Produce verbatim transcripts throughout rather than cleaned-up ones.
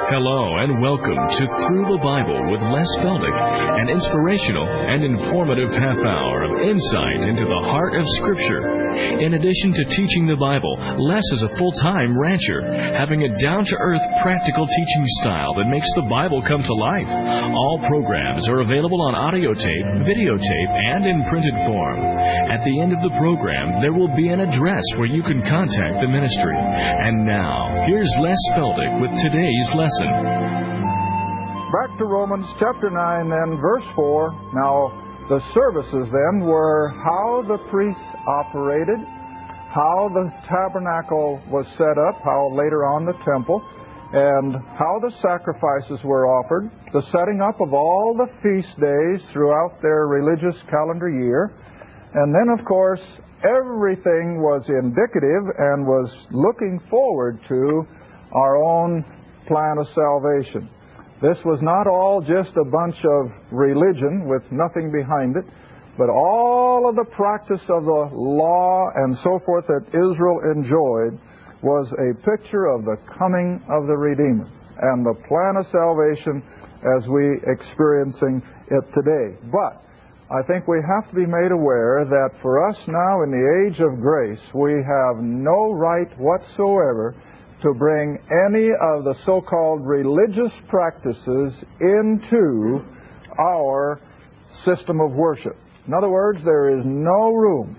Hello and welcome to Through the Bible with Les Feldick, an inspirational and informative half hour of insight into the heart of Scripture. In addition to teaching the Bible, Les is a full-time rancher, having a down-to-earth, practical teaching style that makes the Bible come to life. All programs are available on audio tape, videotape, and in printed form. At the end of the program, there will be an address where you can contact the ministry. And now, here's Les Feldick with today's lesson. Back to Romans chapter nine and verse four. Now, the services then were how the priests operated, how the tabernacle was set up, how later on the temple, and how the sacrifices were offered, the setting up of all the feast days throughout their religious calendar year, and then, of course, everything was indicative and was looking forward to our own plan of salvation. This was not all just a bunch of religion with nothing behind it, but all of the practice of the law and so forth that Israel enjoyed was a picture of the coming of the Redeemer and the plan of salvation as we experiencing it today. But I think we have to be made aware that for us now in the age of grace, we have no right whatsoever to bring any of the so-called religious practices into our system of worship. In other words, there is no room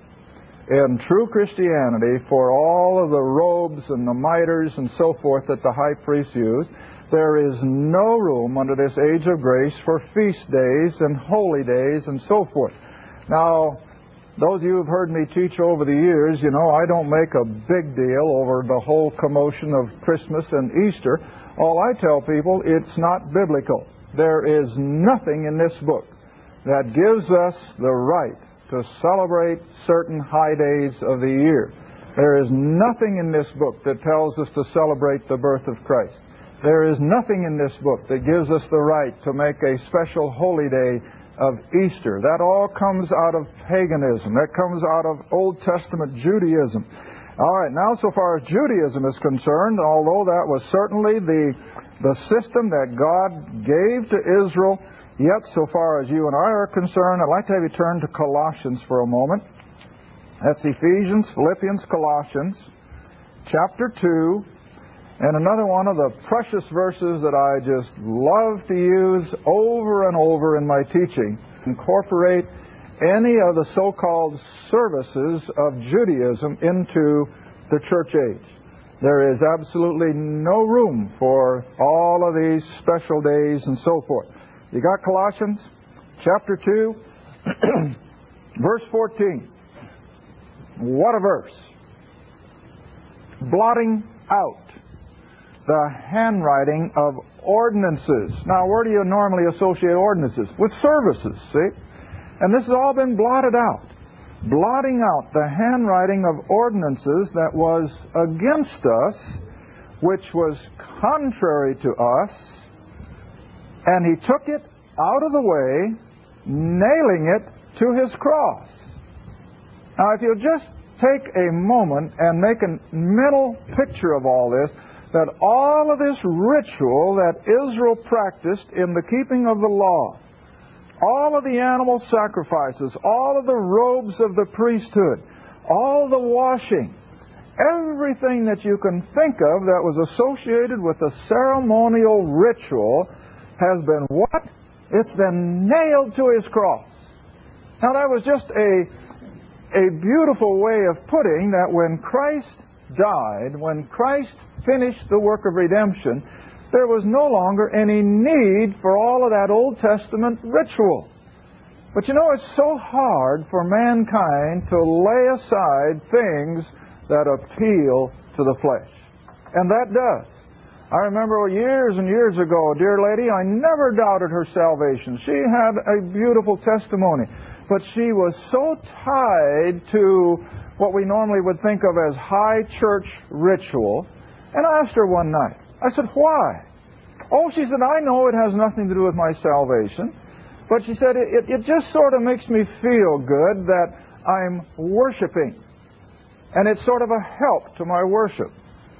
in true Christianity for all of the robes and the mitres and so forth that the high priest used. There is no room under this age of grace for feast days and holy days and so forth. Now, those of you who've heard me teach over the years, you know, I don't make a big deal over the whole commotion of Christmas and Easter. All I tell people, it's not biblical. There is nothing in this book that gives us the right to celebrate certain high days of the year. There is nothing in this book that tells us to celebrate the birth of Christ. There is nothing in this book that gives us the right to make a special holy day of Easter. That all comes out of paganism. That comes out of Old Testament Judaism. All right, now so far as Judaism is concerned, although that was certainly the, the system that God gave to Israel, yet so far as you and I are concerned, I'd like to have you turn to Colossians for a moment. That's Ephesians, Philippians, Colossians, chapter two. And another one of the precious verses that I just love to use over and over in my teaching. Incorporate any of the so-called services of Judaism into the church age. There is absolutely no room for all of these special days and so forth. You got Colossians chapter two, verse fourteen. What a verse. Blotting out the handwriting of ordinances. Now, where do you normally associate ordinances? With services, see? And this has all been blotted out. Blotting out the handwriting of ordinances that was against us, which was contrary to us, and he took it out of the way, nailing it to his cross. Now, if you'll just take a moment and make a mental picture of all this, that all of this ritual that Israel practiced in the keeping of the law, all of the animal sacrifices, all of the robes of the priesthood, all the washing, everything that you can think of that was associated with the ceremonial ritual has been what? It's been nailed to his cross. Now that was just a, a beautiful way of putting that when Christ died, when Christ finished the work of redemption, there was no longer any need for all of that Old Testament ritual. But you know, it's so hard for mankind to lay aside things that appeal to the flesh. And that does. I remember years and years ago, a dear lady, I never doubted her salvation. She had a beautiful testimony. But she was so tied to what we normally would think of as high church ritual. And I asked her one night, I said, why? Oh, she said, I know it has nothing to do with my salvation. But she said, it, it just sort of makes me feel good that I'm worshiping. And it's sort of a help to my worship.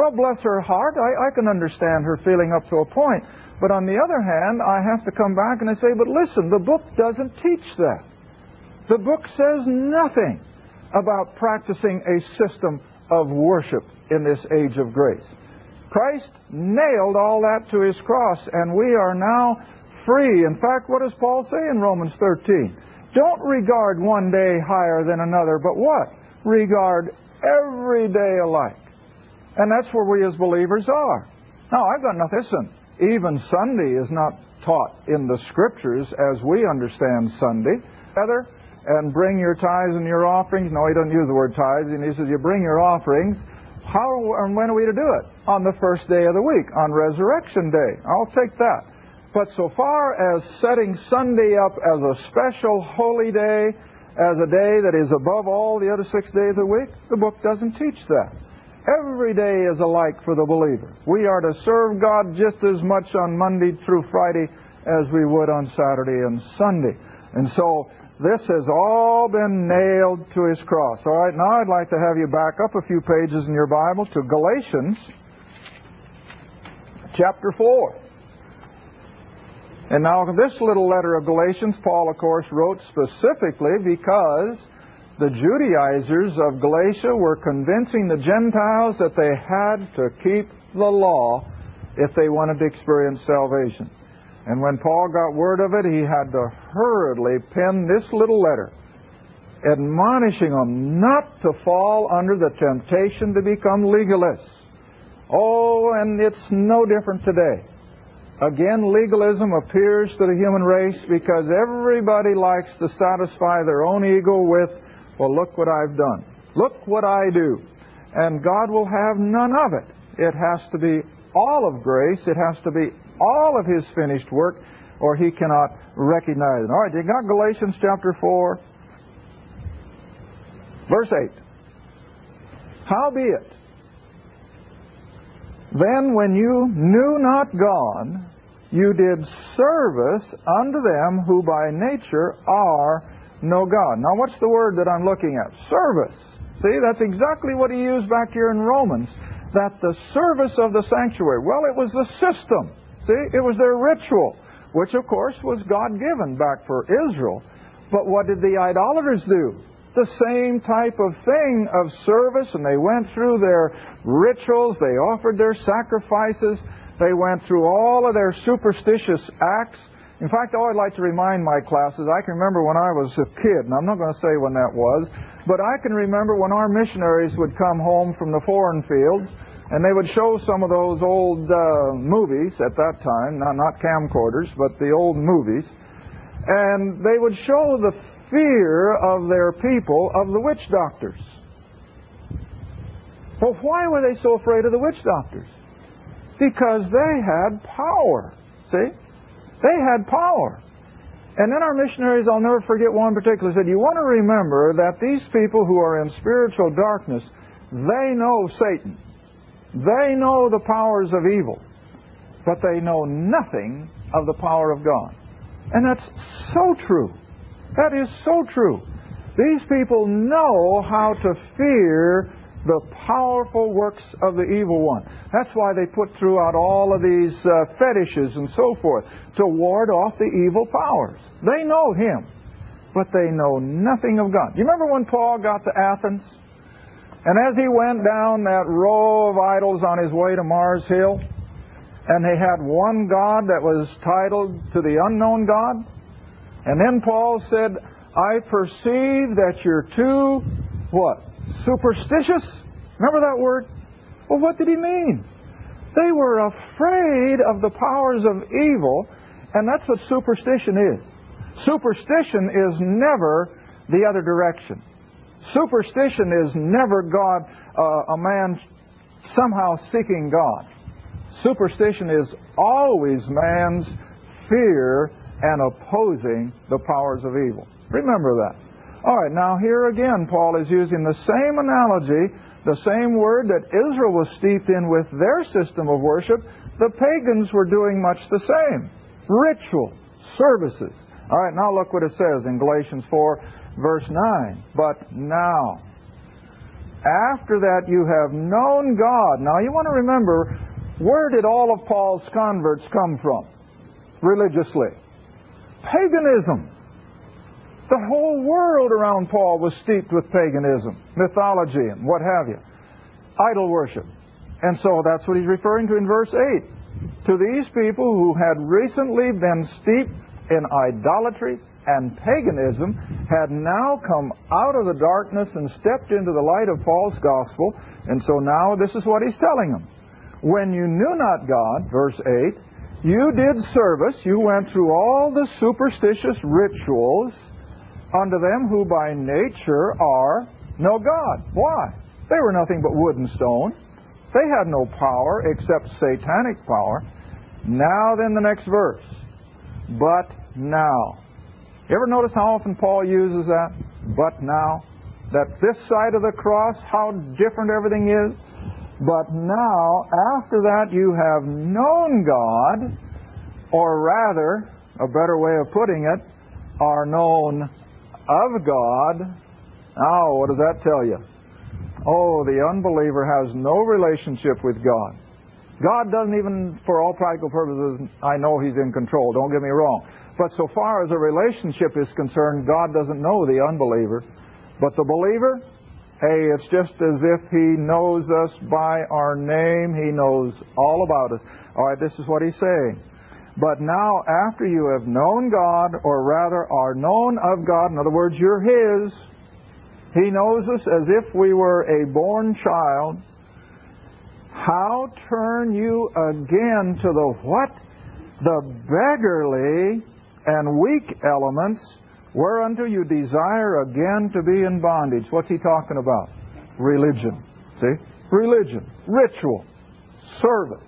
Well, bless her heart, I, I can understand her feeling up to a point. But on the other hand, I have to come back and I say, but listen, the book doesn't teach that. The book says nothing about practicing a system of worship in this age of grace. Christ nailed all that to His cross, and we are now free. In fact, what does Paul say in Romans thirteen? Don't regard one day higher than another, but what? Regard every day alike. And that's where we as believers are. Now, I've got nothing. Listen, even Sunday is not taught in the Scriptures as we understand Sunday. Rather, and bring your tithes and your offerings. No, he doesn't use the word tithes. And he says, you bring your offerings. How and when are we to do it? On the first day of the week, on Resurrection Day. I'll take that. But so far as setting Sunday up as a special holy day, as a day that is above all the other six days of the week, the book doesn't teach that. Every day is alike for the believer. We are to serve God just as much on Monday through Friday as we would on Saturday and Sunday. And so this has all been nailed to His cross. All right, now I'd like to have you back up a few pages in your Bible to Galatians chapter four. And now this little letter of Galatians, Paul, of course, wrote specifically because the Judaizers of Galatia were convincing the Gentiles that they had to keep the law if they wanted to experience salvation. And when Paul got word of it, he had to hurriedly pen this little letter, admonishing them not to fall under the temptation to become legalists. Oh, and it's no different today. Again, legalism appears to the human race because everybody likes to satisfy their own ego with, well, look what I've done. Look what I do. And God will have none of it. It has to be all of grace. It has to be all of His finished work, or He cannot recognize it. All right, you got Galatians chapter four, verse eight. Howbeit, then when you knew not God, you did service unto them who by nature are no God. Now what's the word that I'm looking at? Service. See, that's exactly what he used back here in Romans. That the service of the sanctuary, well, it was the system. See, it was their ritual, which of course was God-given back for Israel. But what did the idolaters do? The same type of thing of service, and they went through their rituals, they offered their sacrifices, they went through all of their superstitious acts. In fact, I always like to remind my classes, I can remember when I was a kid, and I'm not going to say when that was, but I can remember when our missionaries would come home from the foreign fields, and they would show some of those old uh, movies at that time, not, not camcorders, but the old movies, and they would show the fear of their people of the witch doctors. Well, why were they so afraid of the witch doctors? Because they had power, see? They had power. And then our missionaries, I'll never forget one particular, said, you want to remember that these people who are in spiritual darkness, they know Satan. They know the powers of evil. But they know nothing of the power of God. And that's so true. That is so true. These people know how to fear the powerful works of the evil one. That's why they put throughout all of these uh, fetishes and so forth, to ward off the evil powers. They know him, but they know nothing of God. You remember when Paul got to Athens? And as he went down that row of idols on his way to Mars Hill, and they had one god that was titled to the unknown God, and then Paul said, I perceive that you're too, what? Superstitious? Remember that word? Well, what did he mean? They were afraid of the powers of evil, and that's what superstition is. Superstition is never the other direction. Superstition is never God, uh, a man somehow seeking God. Superstition is always man's fear and opposing the powers of evil. Remember that. All right, now here again, Paul is using the same analogy, the same word that Israel was steeped in with their system of worship. The pagans were doing much the same. Ritual, services. All right, now look what it says in Galatians four, verse nine. But now, after that you have known God. Now you want to remember, where did all of Paul's converts come from religiously? Paganism. The whole world around Paul was steeped with paganism, mythology, and what have you. Idol worship. And so that's what he's referring to in verse eight. To these people who had recently been steeped in idolatry and paganism, had now come out of the darkness and stepped into the light of Paul's gospel. And so now this is what he's telling them. When you knew not God, verse eight, you did service, you went through all the superstitious rituals unto them who by nature are no God. Why? They were nothing but wood and stone. They had no power except satanic power. Now then, the next verse. But now. You ever notice how often Paul uses that? But now. That this side of the cross, how different everything is. But now, after that, you have known God, or rather, a better way of putting it, are known of God. Now, what does that tell you? Oh, the unbeliever has no relationship with God. God doesn't even, for all practical purposes, I know He's in control, don't get me wrong. But so far as a relationship is concerned, God doesn't know the unbeliever. But the believer, hey, it's just as if He knows us by our name. He knows all about us. All right, this is what He's saying. But now, after you have known God, or rather are known of God, in other words, you're His, He knows us as if we were a born child. How turn you again to the what? The beggarly and weak elements whereunto you desire again to be in bondage. What's he talking about? Religion. See? Religion. Ritual. Service.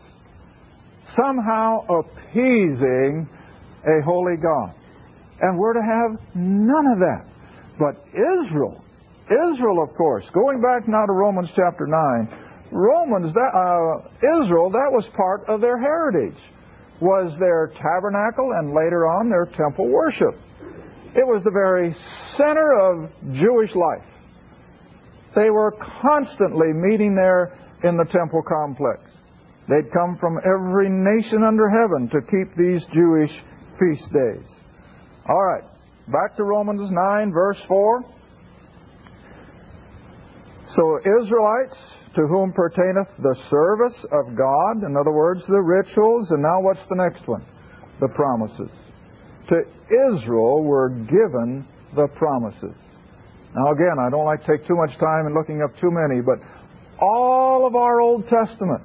Somehow appeasing a holy God. And we're to have none of that. But Israel, Israel, of course, going back now to Romans chapter nine, Romans, that, uh, Israel, that was part of their heritage, was their tabernacle and later on their temple worship. It was the very center of Jewish life. They were constantly meeting there in the temple complex. They'd come from every nation under heaven to keep these Jewish feast days. All right, back to Romans nine, verse four. So Israelites, to whom pertaineth the service of God, in other words, the rituals, and now what's the next one? The promises. To Israel were given the promises. Now again, I don't like to take too much time in looking up too many, but all of our Old Testament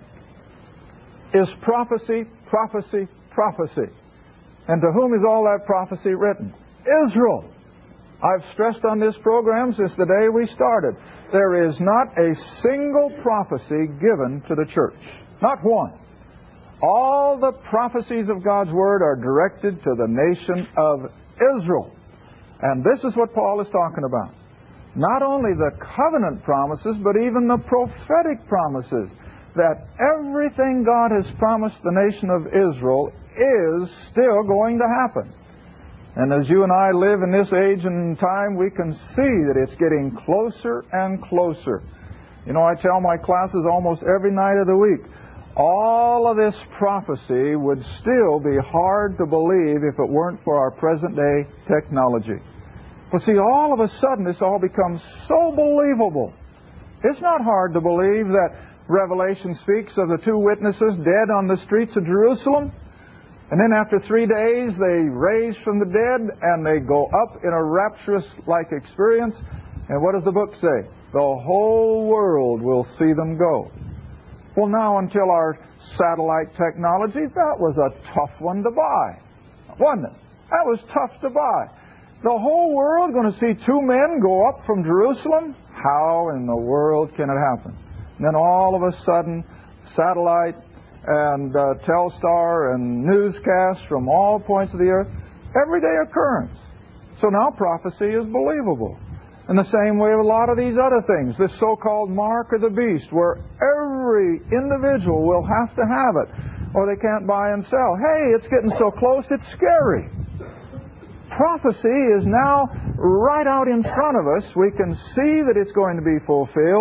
is prophecy, prophecy, prophecy. And to whom is all that prophecy written? Israel. I've stressed on this program since the day we started. There is not a single prophecy given to the church. Not one. All the prophecies of God's Word are directed to the nation of Israel. And this is what Paul is talking about. Not only the covenant promises, but even the prophetic promises. That everything God has promised the nation of Israel is still going to happen. And as you and I live in this age and time, we can see that it's getting closer and closer. You know, I tell my classes almost every night of the week, all of this prophecy would still be hard to believe if it weren't for our present day technology. But see, all of a sudden this all becomes so believable. It's not hard to believe that Revelation speaks of the two witnesses dead on the streets of Jerusalem. And then after three days, they raise from the dead and they go up in a rapturous-like experience. And what does the book say? The whole world will see them go. Well, now until our satellite technology, that was a tough one to buy, wasn't it? That was tough to buy. The whole world going to see two men go up from Jerusalem? How in the world can it happen? And then all of a sudden, satellite and uh, Telstar and newscasts from all points of the earth, everyday occurrence. So now prophecy is believable. In the same way with a lot of these other things, this so-called mark of the beast, where every individual will have to have it, or they can't buy and sell. Hey, it's getting so close, it's scary. Prophecy is now right out in front of us. We can see that it's going to be fulfilled.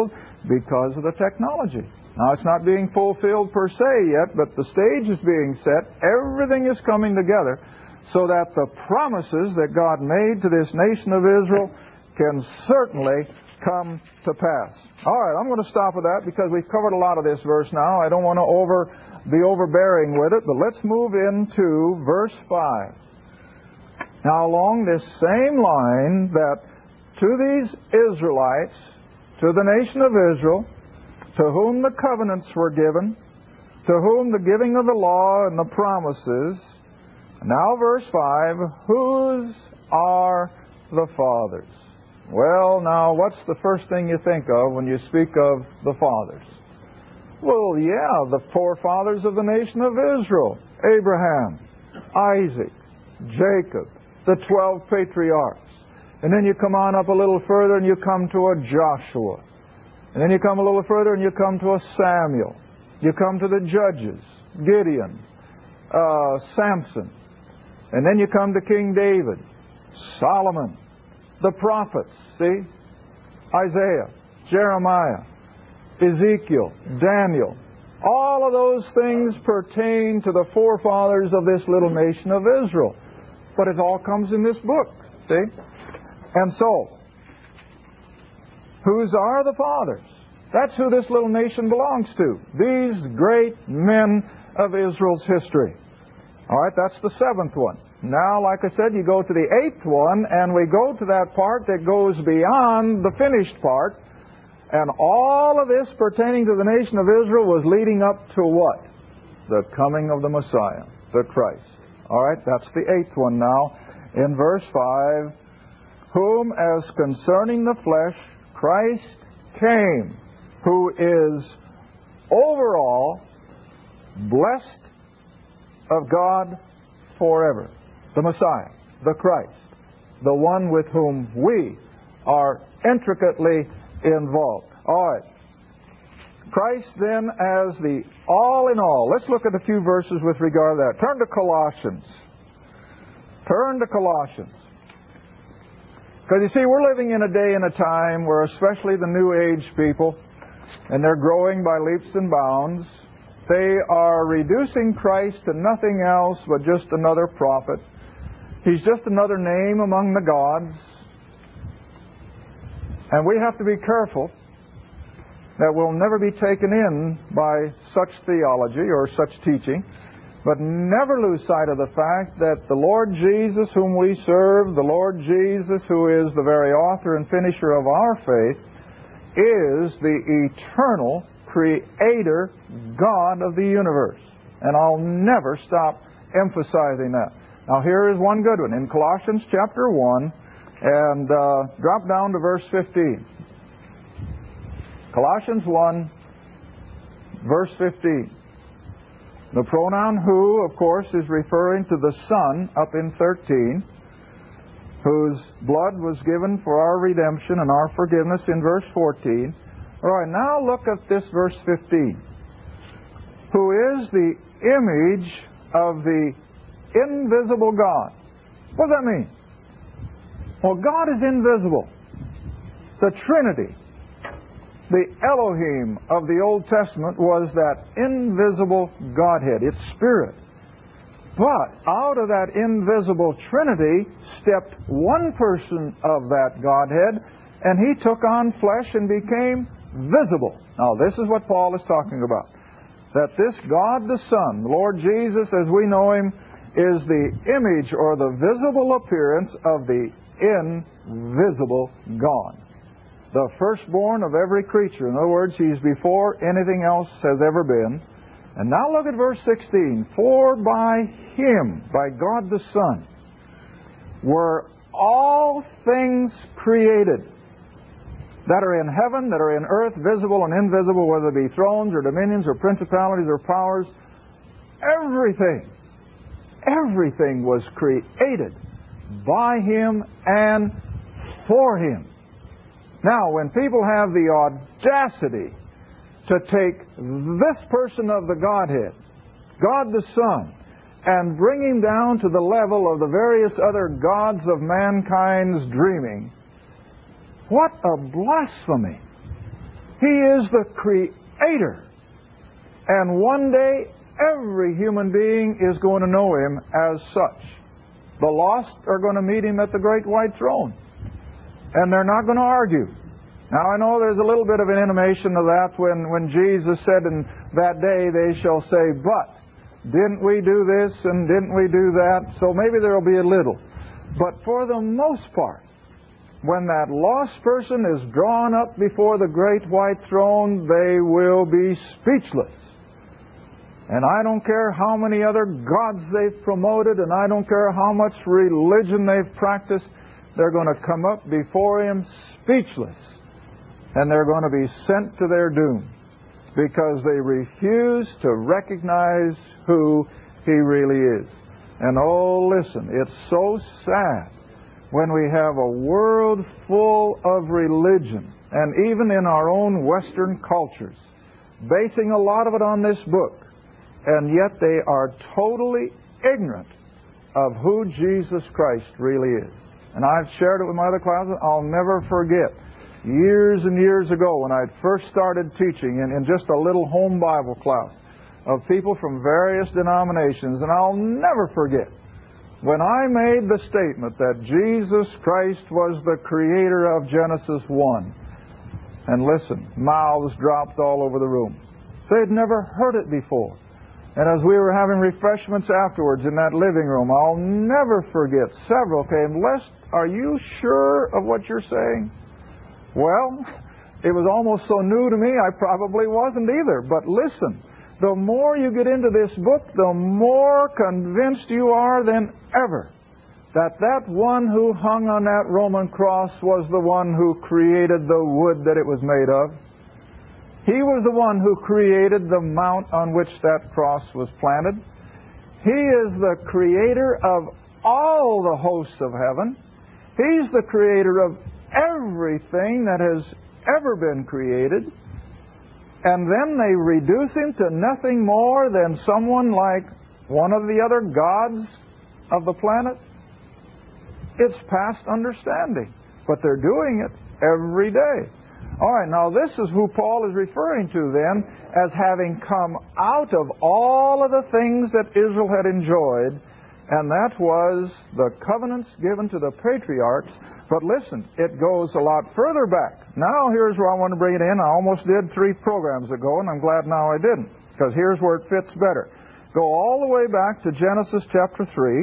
because of the technology. Now, it's not being fulfilled per se yet, but the stage is being set. Everything is coming together so that the promises that God made to this nation of Israel can certainly come to pass. All right, I'm going to stop with that because we've covered a lot of this verse now. I don't want to over be overbearing with it, but let's move into verse five. Now, along this same line, that to these Israelites, to the nation of Israel, to whom the covenants were given, to whom the giving of the law and the promises. Now, verse five, whose are the fathers? Well, now, what's the first thing you think of when you speak of the fathers? Well, yeah, the forefathers of the nation of Israel. Abraham, Isaac, Jacob, the twelve patriarchs. And then you come on up a little further and you come to a Joshua. And then you come a little further and you come to a Samuel. You come to the judges, Gideon, uh, Samson. And then you come to King David, Solomon, the prophets, see? Isaiah, Jeremiah, Ezekiel, Daniel. All of those things pertain to the forefathers of this little nation of Israel. But it all comes in this book, see? And so, whose are the fathers? That's who this little nation belongs to. These great men of Israel's history. All right, that's the seventh one. Now, like I said, you go to the eighth one, and we go to that part that goes beyond the finished part. And all of this pertaining to the nation of Israel was leading up to what? The coming of the Messiah, the Christ. All right, that's the eighth one now. In verse five, whom as concerning the flesh Christ came, who is overall blessed of God forever. The Messiah, the Christ, the one with whom we are intricately involved. All right. Christ then as the all in all. Let's look at a few verses with regard to that. Turn to Colossians. Turn to Colossians. Because you see, we're living in a day and a time where especially the New Age people, and they're growing by leaps and bounds, they are reducing Christ to nothing else but just another prophet. He's just another name among the gods. And we have to be careful that we'll never be taken in by such theology or such teaching, but never lose sight of the fact that the Lord Jesus whom we serve, the Lord Jesus who is the very author and finisher of our faith, is the eternal Creator God of the universe. And I'll never stop emphasizing that. Now here is one good one. In Colossians chapter one, and uh, drop down to verse fifteen. Colossians one, verse fifteen. The pronoun who, of course, is referring to the Son up in thirteen, whose blood was given for our redemption and our forgiveness in verse fourteen. All right, now look at this verse fifteen. Who is the image of the invisible God. What does that mean? Well, God is invisible. The Trinity, the Elohim of the Old Testament, was that invisible Godhead. It's Spirit. But out of that invisible Trinity stepped one person of that Godhead, and he took on flesh and became visible. Now, this is what Paul is talking about. That this God the Son, the Lord Jesus as we know Him, is the image or the visible appearance of the invisible God. The firstborn of every creature. In other words, He's before anything else has ever been. And now look at verse sixteen. For by Him, by God the Son, were all things created that are in heaven, that are in earth, visible and invisible, whether they be thrones or dominions or principalities or powers. Everything, everything was created by Him and for Him. Now, when people have the audacity to take this person of the Godhead, God the Son, and bring Him down to the level of the various other gods of mankind's dreaming, what a blasphemy! He is the Creator. And one day, every human being is going to know Him as such. The lost are going to meet Him at the great white throne. And they're not going to argue. Now, I know there's a little bit of an intimation of that when, when Jesus said, in that day they shall say, but didn't we do this and didn't we do that? So maybe there will be a little. But for the most part, when that lost person is drawn up before the great white throne, they will be speechless. And I don't care how many other gods they've promoted, and I don't care how much religion they've practiced, they're going to come up before Him speechless. And they're going to be sent to their doom because they refuse to recognize who He really is. And oh, listen, it's so sad when we have a world full of religion, and even in our own Western cultures, basing a lot of it on this book, and yet they are totally ignorant of who Jesus Christ really is. And I've shared it with my other classes. I'll never forget years and years ago when I'd first started teaching in, in just a little home Bible class of people from various denominations, and I'll never forget when I made the statement that Jesus Christ was the Creator of Genesis one. And listen, mouths dropped all over the room. They'd never heard it before. And as we were having refreshments afterwards in that living room, I'll never forget, several came, Les, are you sure of what you're saying? Well, it was almost so new to me, I probably wasn't either. But listen, the more you get into this book, the more convinced you are than ever that that one who hung on that Roman cross was the one who created the wood that it was made of. He was the one who created the mount on which that cross was planted. He is the Creator of all the hosts of heaven. He's the Creator of everything that has ever been created. And then they reduce Him to nothing more than someone like one of the other gods of the planet. It's past understanding, but they're doing it every day. All right, now this is who Paul is referring to then as having come out of all of the things that Israel had enjoyed, and that was the covenants given to the patriarchs. But listen, it goes a lot further back. Now here's where I want to bring it in. I almost did three programs ago, and I'm glad now I didn't, because here's where it fits better. Go all the way back to Genesis chapter three.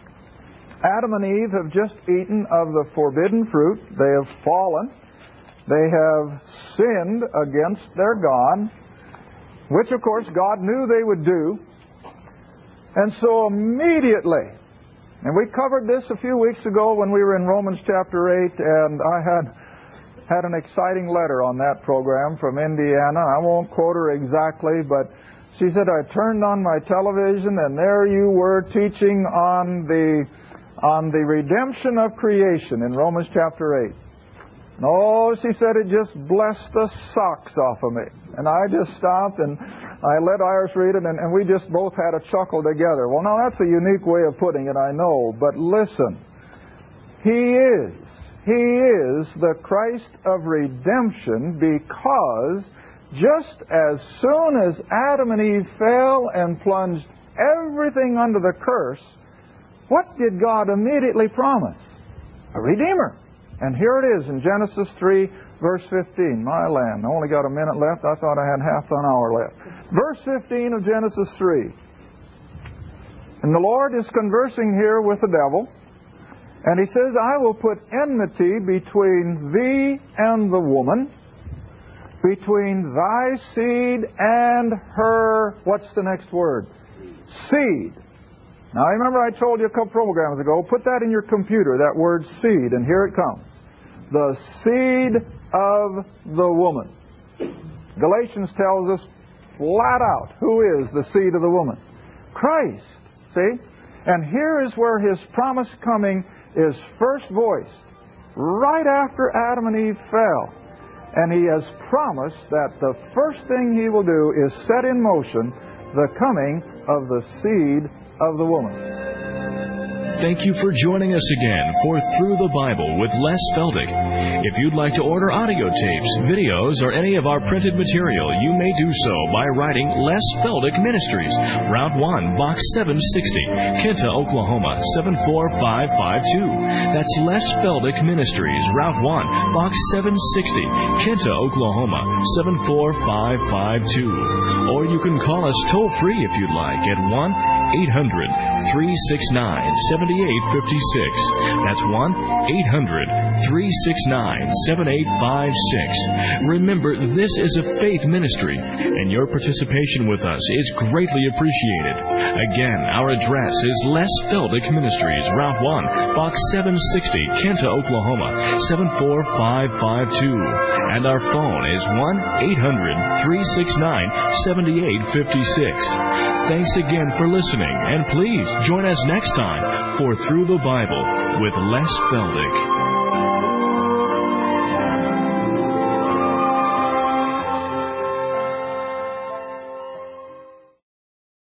Adam and Eve have just eaten of the forbidden fruit. They have fallen. They have sinned against their God, which of course God knew they would do. And so immediately, and we covered this a few weeks ago when we were in Romans chapter eight, and I had had an exciting letter on that program from Indiana. I won't quote her exactly, but she said, I turned on my television and there you were teaching on the on the redemption of creation in Romans chapter eight. Oh, she said, it just blessed the socks off of me. And I just stopped and I let Iris read it, and, and we just both had a chuckle together. Well, now that's a unique way of putting it, I know, but listen. He is, He is the Christ of redemption, because just as soon as Adam and Eve fell and plunged everything under the curse, what did God immediately promise? A Redeemer. And here it is in Genesis three, verse fifteen. My land, I only got a minute left. I thought I had half an hour left. Verse fifteen of Genesis three. And the Lord is conversing here with the devil. And He says, I will put enmity between thee and the woman, between thy seed and her, what's the next word? Seed. Now, remember I told you a couple programs ago, put that in your computer, that word seed, and here it comes. The seed of the woman. Galatians tells us flat out, who is the seed of the woman? Christ, see? And here is where His promise coming is first voiced, right after Adam and Eve fell. And He has promised that the first thing He will do is set in motion the coming of the seed of the woman. Thank you for joining us again for Through the Bible with Les Feldick. If you'd like to order audio tapes, videos, or any of our printed material, you may do so by writing Les Feldick Ministries, Route one, Box seven sixty, Kinta, Oklahoma, seven four five five two. That's Les Feldick Ministries, Route one, Box seven sixty, Kinta, Oklahoma, seven four five five two. Or you can call us toll-free if you'd like at one eight hundred, three six nine, seven eight five six. That's one eight hundred, three six nine, seven eight five six. Remember, this is a faith ministry, and your participation with us is greatly appreciated. Again, our address is Les Feldick Ministries, Route one, Box seven sixty, Kinta, Oklahoma, seven four five five two. And our phone is one eight hundred, three six nine, seven eight five six. Thanks again for listening, and please join us next time for Through the Bible with Les Feldick.